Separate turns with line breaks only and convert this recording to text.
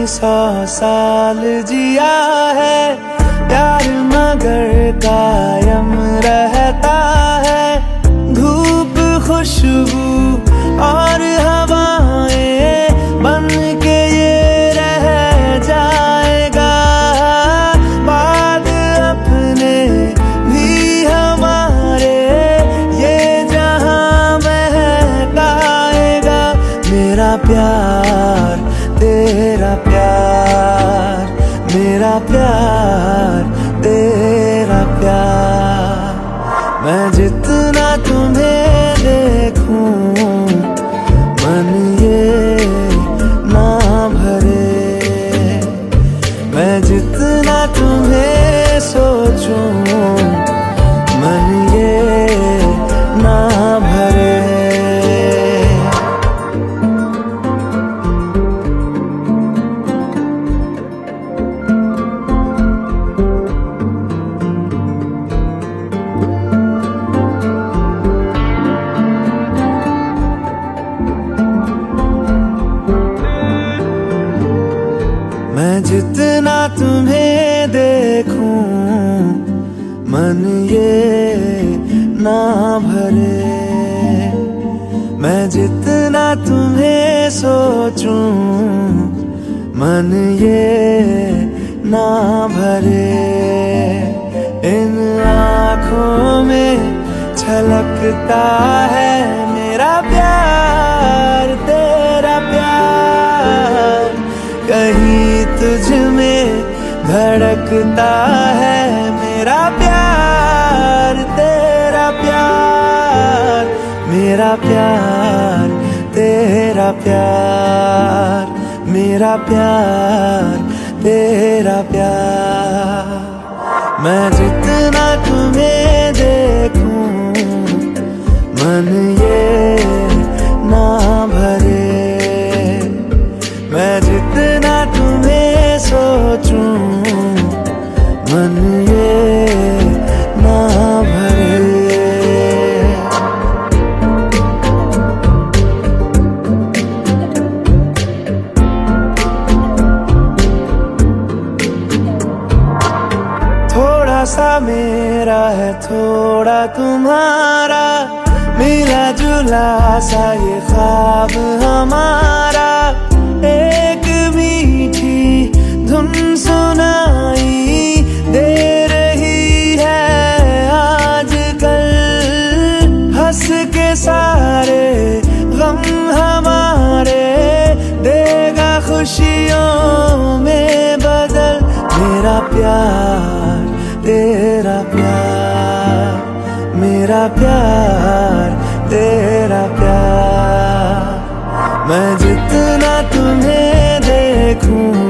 100 साल जिया है, प्यार मगर कायम रहता है। धूप खुशबू और हवाएं बन के ये रह जाएगा। बाद अपने भी हमारे ये जहां महकाएगा। मेरा प्यार तेरा प्यार, मेरा प्यार तेरा प्यार। मैं जितना तुम्हें देखूं मन ये ना भरे। मैं जितना तुम्हें सोचूं मन ये ना भरे। मैं जितना तुम्हें देखूं मन ये ना भरे। मैं जितना तुम्हें सोचूं मन ये ना भरे। इन आँखों में छलकता है मेरा प्यार तेरा प्यार। कहीं तुझ में धड़कता है मेरा प्यार तेरा प्यार। मेरा प्यार तेरा प्यार, मेरा प्यार तेरा प्यार। मैं जितना तुम्हें देखूं मन ये ना भरे। मैं जितना तुम्हें सोचूं मन ये ना भरे। थोड़ा सा मेरा है थोड़ा तुम्हारा, मिला जुला सा ये ख्वाब हमारा। एक मीठी धुन सुनाई दे रही है आजकल। हंस के सारे गम हमारे देगा खुशियों में बदल। मेरा प्यार तेरा प्यार, मेरा प्यार तेरा प्यार। मैं जितना तुम्हें देखूं